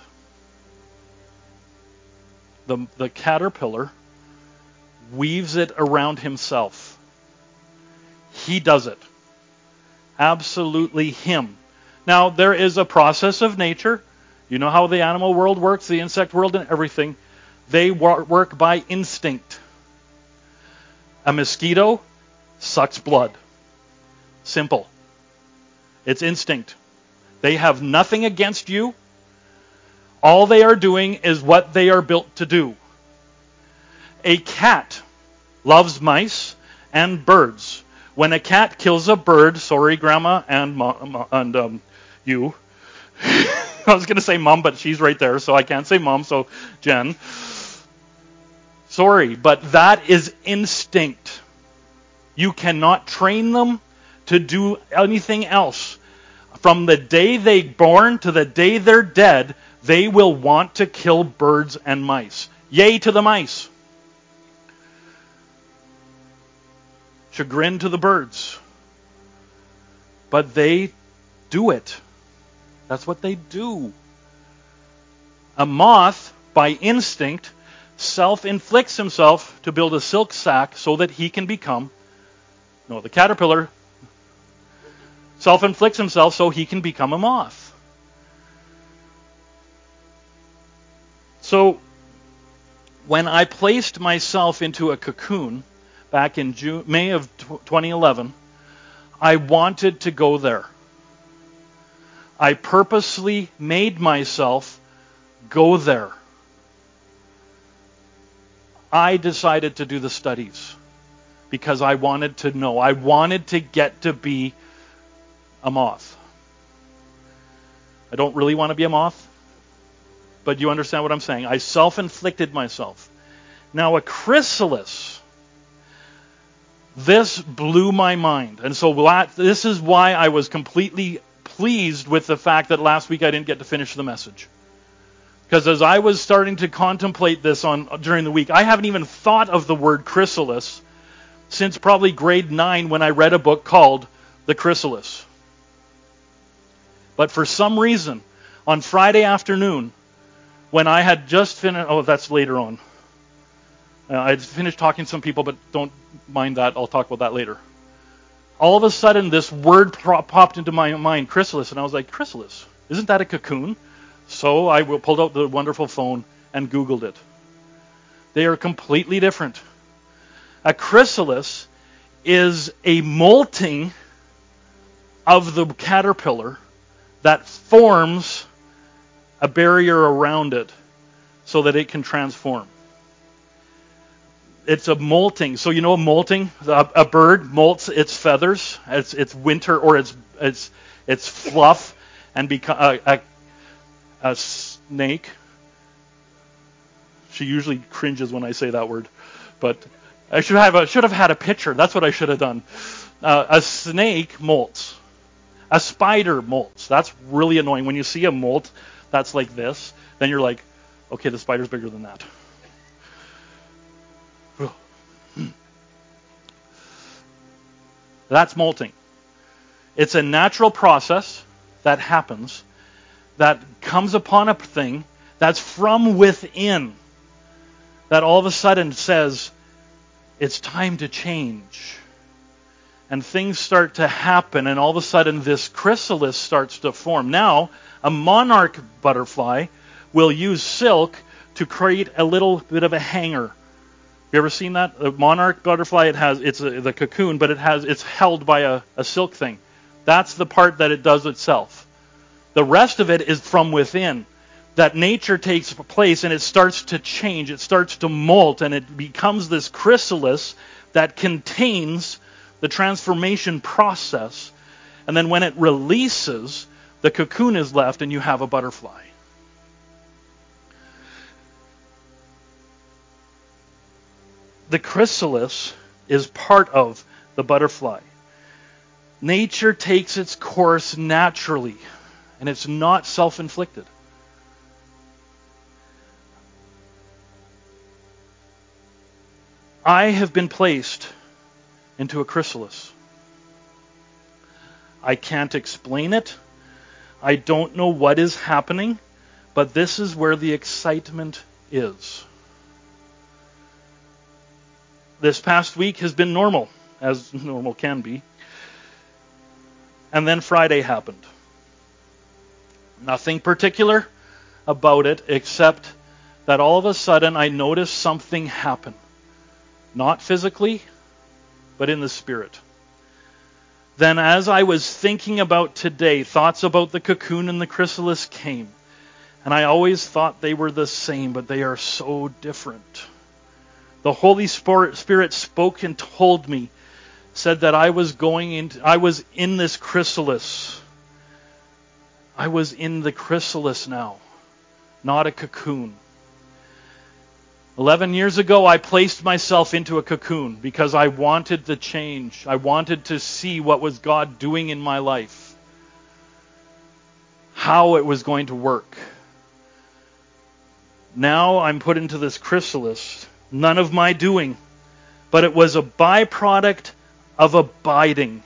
The caterpillar weaves it around himself. He does it. Absolutely him. Now, there is a process of nature. You know how the animal world works, the insect world and everything. They work by instinct. A mosquito sucks blood. Simple. It's instinct. They have nothing against you. All they are doing is what they are built to do. A cat loves mice and birds. When a cat kills a bird, sorry, Grandma and you. I was going to say Mom, but she's right there, so I can't say Mom, so Jen. Sorry, but that is instinct. You cannot train them to do anything else. From the day they're born to the day they're dead, they will want to kill birds and mice. Yay to the mice. Chagrin to the birds. But they do it. That's what they do. A moth, by instinct, self-inflicts himself to build a silk sac so that he can become... No, the caterpillar self-inflicts himself so he can become a moth. So, when I placed myself into a cocoon back in May of 2011, I wanted to go there. I purposely made myself go there. I decided to do the studies because I wanted to know. I wanted to get to be a moth. I don't really want to be a moth, but you understand what I'm saying. I self-inflicted myself. Now, a chrysalis, this blew my mind. And so this is why I was completely pleased with the fact that last week I didn't get to finish the message. Because as I was starting to contemplate this during the week, I haven't even thought of the word chrysalis since probably grade 9 when I read a book called The Chrysalis. But for some reason, on Friday afternoon, when I had just finished... Oh, that's later on. I finished talking to some people, but don't mind that. I'll talk about that later. All of a sudden, this word popped into my mind, chrysalis, and I was like, chrysalis? Isn't that a cocoon? So I pulled out the wonderful phone and Googled it. They are completely different. A chrysalis is a molting of the caterpillar that forms a barrier around it so that it can transform. It's a molting. So you know a molting? A bird molts its feathers, its winter or its fluff, and become a snake. She usually cringes when I say that word, but I should have had a picture. That's what I should have done. A snake molts. A spider molts. That's really annoying. When you see a molt that's like this, then you're like, okay, the spider's bigger than that. That's molting. It's a natural process that happens, that comes upon a thing that's from within, that all of a sudden says, it's time to change. And things start to happen, and all of a sudden this chrysalis starts to form. Now, a monarch butterfly will use silk to create a little bit of a hanger. You ever seen that? A monarch butterfly, it's the cocoon, but it's held by a silk thing. That's the part that it does itself. The rest of it is from within. That nature takes place and it starts to change. It starts to molt, and it becomes this chrysalis that contains the transformation process. And then when it releases, the cocoon is left and you have a butterfly. The chrysalis is part of the butterfly. Nature takes its course naturally, and it's not self-inflicted. I have been placed into a chrysalis. I can't explain it. I don't know what is happening, but this is where the excitement is. This past week has been normal, as normal can be. And then Friday happened. Nothing particular about it, except that all of a sudden I noticed something happen. Not physically, but in the spirit. Then as I was thinking about today, thoughts about the cocoon and the chrysalis came. And I always thought they were the same, but they are so different. The Holy Spirit spoke and told me, said that I was in this chrysalis. I was in the chrysalis now, not a cocoon. 11 years ago, I placed myself into a cocoon because I wanted the change. I wanted to see what was God doing in my life, how it was going to work. Now I'm put into this chrysalis, none of my doing, but it was a byproduct of abiding.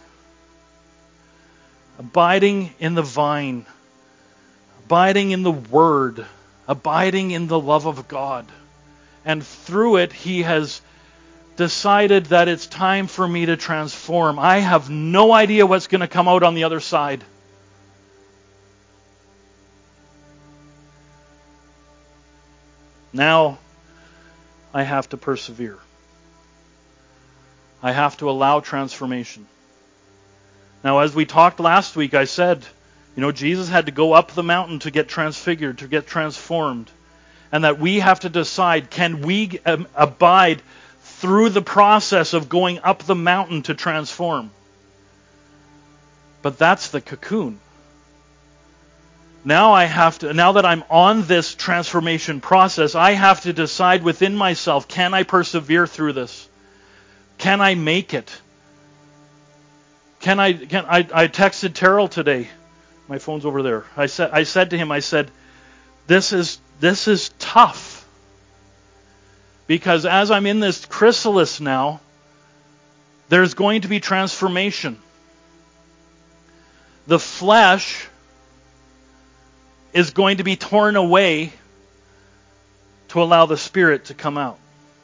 Abiding in the vine, abiding in the Word, abiding in the love of God. And through it, He has decided that it's time for me to transform. I have no idea what's going to come out on the other side. Now, I have to persevere. I have to allow transformation. Now, as we talked last week, I said, Jesus had to go up the mountain to get transfigured, to get transformed. And that we have to decide, can we abide through the process of going up the mountain to transform? But that's the cocoon. Now that I'm on this transformation process, I have to decide within myself, can I persevere through this? Can I make it? I texted Terrell today. My phone's over there. I said to him, this is tough. Because as I'm in this chrysalis now, there's going to be transformation. The flesh is going to be torn away to allow the Spirit to come out.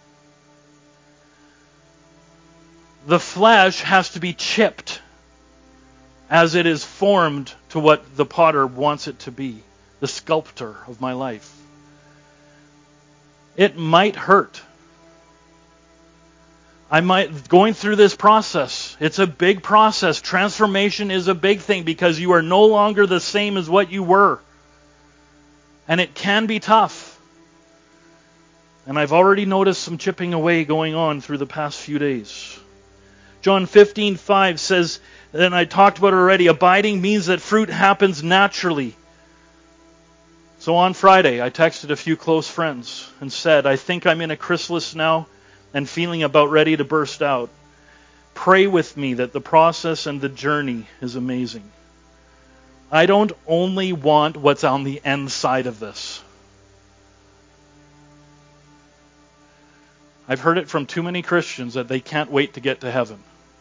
The flesh has to be chipped as it is formed to what the potter wants it to be, the sculptor of my life. It might hurt. going through this process. It's a big process. Transformation is a big thing because you are no longer the same as what you were. And it can be tough. And I've already noticed some chipping away going on through the past few days. John 15:5 says, and I talked about it already, abiding means that fruit happens naturally. So on Friday, I texted a few close friends and said, I think I'm in a chrysalis now and feeling about ready to burst out. Pray with me that the process and the journey is amazing. I don't only want what's on the end side of this. I've heard it from too many Christians that they can't wait to get to heaven.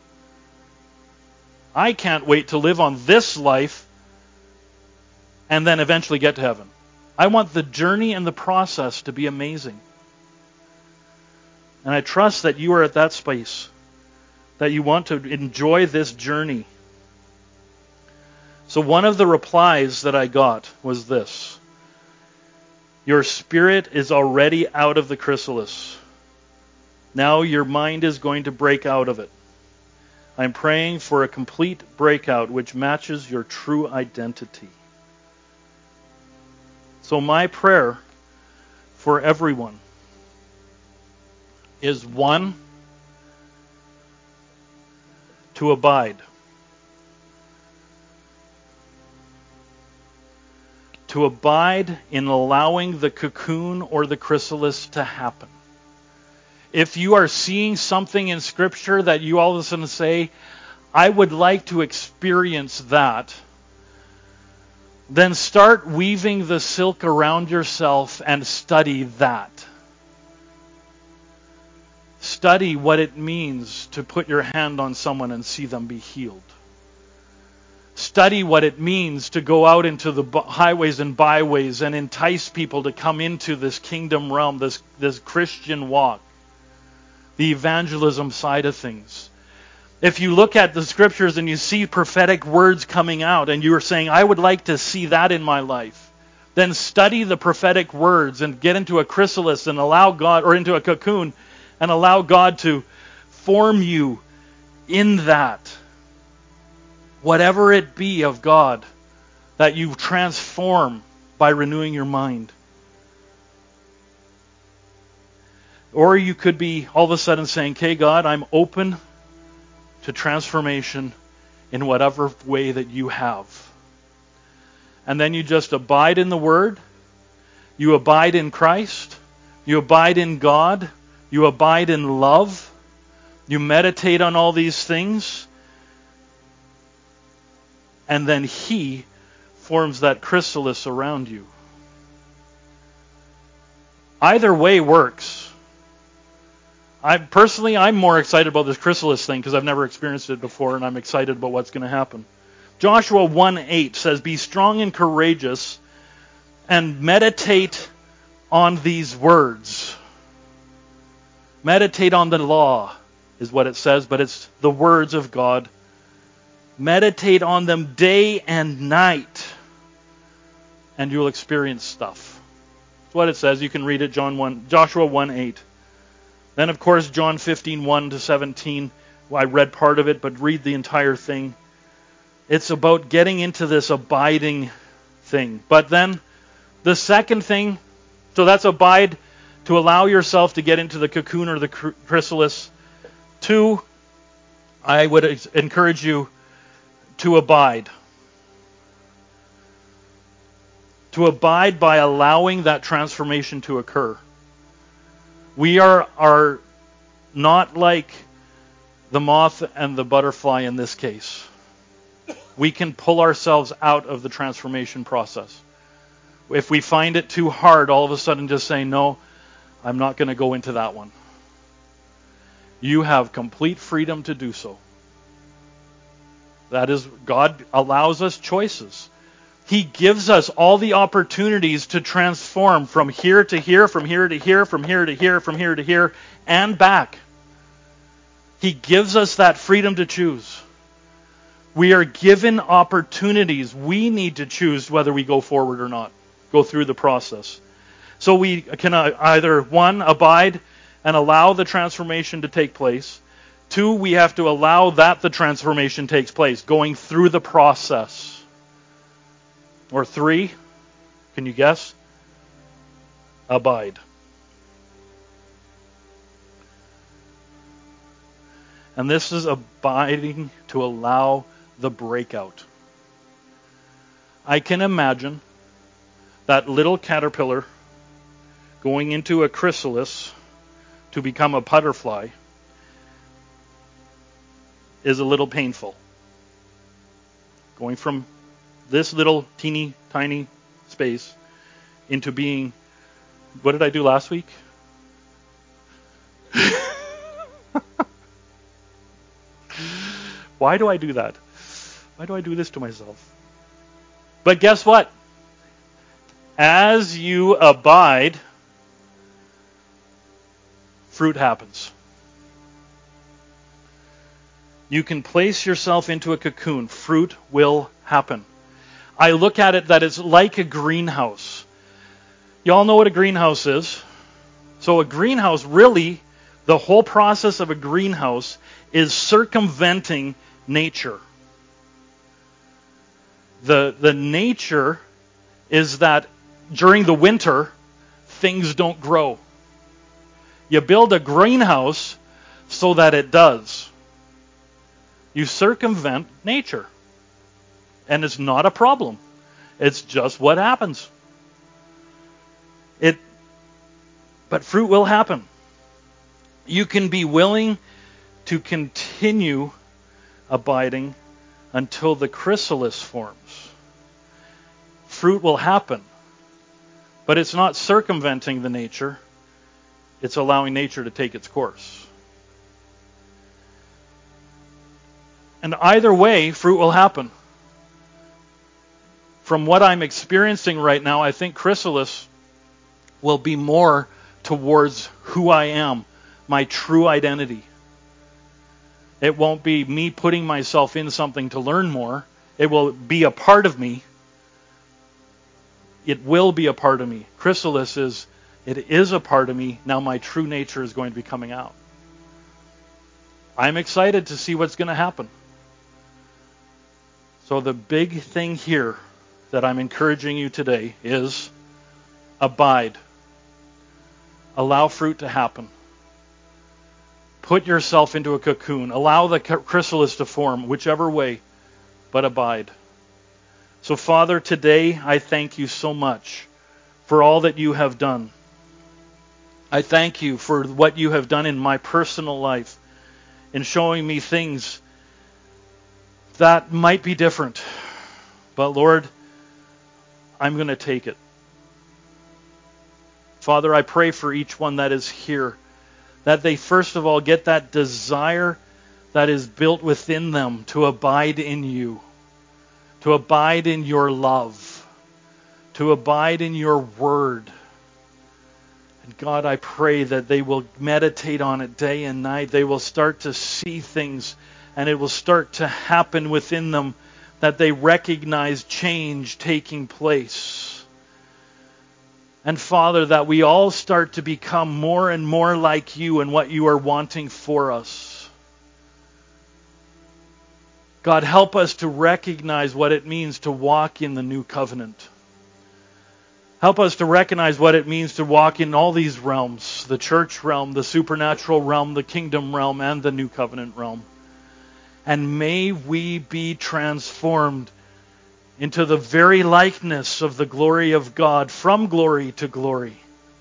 I can't wait to live on this life and then eventually get to heaven. I want the journey and the process to be amazing. And I trust that you are at that space, that you want to enjoy this journey. So one of the replies that I got was this: your spirit is already out of the chrysalis. Now your mind is going to break out of it. I'm praying for a complete breakout which matches your true identity. So my prayer for everyone is, one, to abide. To abide in allowing the cocoon or the chrysalis to happen. If you are seeing something in Scripture that you all of a sudden say, I would like to experience that, then start weaving the silk around yourself and study that. Study what it means to put your hand on someone and see them be healed. Study what it means to go out into the highways and byways and entice people to come into this kingdom realm, this Christian walk. The evangelism side of things. If you look at the Scriptures and you see prophetic words coming out and you are saying, I would like to see that in my life, then study the prophetic words and get into a chrysalis and allow God, or into a cocoon, and allow God to form you in that. Whatever it be of God that you transform by renewing your mind. Or you could be all of a sudden saying, okay, God, I'm open to transformation in whatever way that you have. And then you just abide in the Word. You abide in Christ. You abide in God. You abide in love. You meditate on all these things. And then He forms that chrysalis around you. Either way works. I'm more excited about this chrysalis thing because I've never experienced it before, and I'm excited about what's going to happen. Joshua 1:8 says, be strong and courageous and meditate on these words. Meditate on the law is what it says, but it's the words of God. Meditate on them day and night, and you'll experience stuff. That's what it says. You can read it, Joshua 1:8. Then, of course, John 15:1-17. I read part of it, but read the entire thing. It's about getting into this abiding thing. But then, the second thing, so that's abide, to allow yourself to get into the cocoon or the chrysalis. 2, I would encourage you to abide. To abide by allowing that transformation to occur. We are not like the moth and the butterfly in this case. We can pull ourselves out of the transformation process. If we find it too hard, all of a sudden just say, no, I'm not going to go into that one. You have complete freedom to do so. That is, God allows us choices. He gives us all the opportunities to transform from here to here, from here to here, from here to here, from here to here, and back. He gives us that freedom to choose. We are given opportunities. We need to choose whether we go forward or not, go through the process. So we can either, 1, abide and allow the transformation to take place. 2, we have to allow that the transformation takes place, going through the process. Or 3, can you guess? Abide. And this is abiding to allow the breakout. I can imagine that little caterpillar going into a chrysalis to become a butterfly is a little painful. Going from this little teeny tiny space into being, what did I do last week? Why do I do that? Why do I do this to myself? But guess what? As you abide, fruit happens. You can place yourself into a cocoon. Fruit will happen. I look at it that it's like a greenhouse. You all know what a greenhouse is. So a greenhouse, really, the whole process of a greenhouse is circumventing nature. The nature is that during the winter, things don't grow. You build a greenhouse so that it does. You circumvent nature. And it's not a problem. It's just what happens. But fruit will happen. You can be willing to continue abiding until the chrysalis forms. Fruit will happen. But it's not circumventing the nature. It's allowing nature to take its course. And either way, fruit will happen. From what I'm experiencing right now, I think chrysalis will be more towards who I am, my true identity. It won't be me putting myself in something to learn more. It will be a part of me. It will be a part of me. Chrysalis it is a part of me. Now my true nature is going to be coming out. I'm excited to see what's going to happen. So the big thing here that I'm encouraging you today is abide. Allow fruit to happen. Put yourself into a cocoon. Allow the chrysalis to form, whichever way, but abide. So Father, today I thank you so much for all that you have done. I thank you for what you have done in my personal life in showing me things that might be different. But Lord, I'm going to take it. Father, I pray for each one that is here, that they first of all get that desire that is built within them to abide in you, to abide in your love, to abide in your word. And God, I pray that they will meditate on it day and night. They will start to see things, and it will start to happen within them, that they recognize change taking place. And Father, that we all start to become more and more like you and what you are wanting for us. God, help us to recognize what it means to walk in the new covenant. Help us to recognize what it means to walk in all these realms, the church realm, the supernatural realm, the kingdom realm, and the new covenant realm. And may we be transformed into the very likeness of the glory of God, from glory to glory.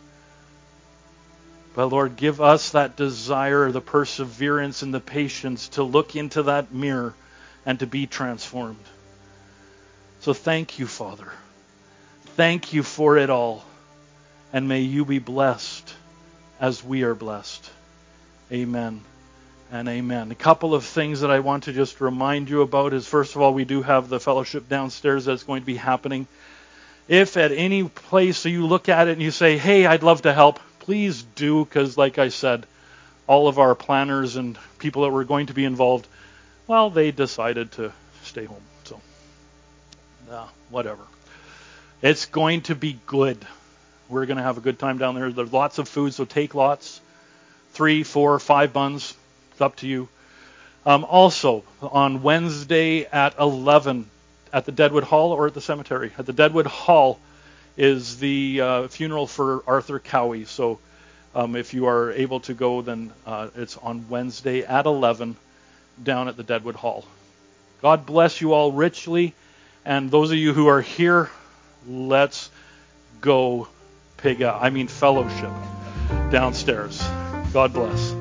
But Lord, give us that desire, the perseverance, and the patience to look into that mirror and to be transformed. So thank you, Father. Thank you for it all. And may you be blessed as we are blessed. Amen and amen. A couple of things that I want to just remind you about is, first of all, we do have the fellowship downstairs that's going to be happening. If at any place you look at it and you say, hey, I'd love to help, please do, because like I said, all of our planners and people that were going to be involved, well, they decided to stay home. So, whatever. It's going to be good. We're going to have a good time down there. There's lots of food, so take lots. 3, 4, 5 buns. It's up to you. Also, on Wednesday at 11 at the Deadwood Hall or at the cemetery. At the Deadwood Hall is the funeral for Arthur Cowie. So if you are able to go, then it's on Wednesday at 11 down at the Deadwood Hall. God bless you all richly. And those of you who are here, let's go fellowship downstairs. God bless.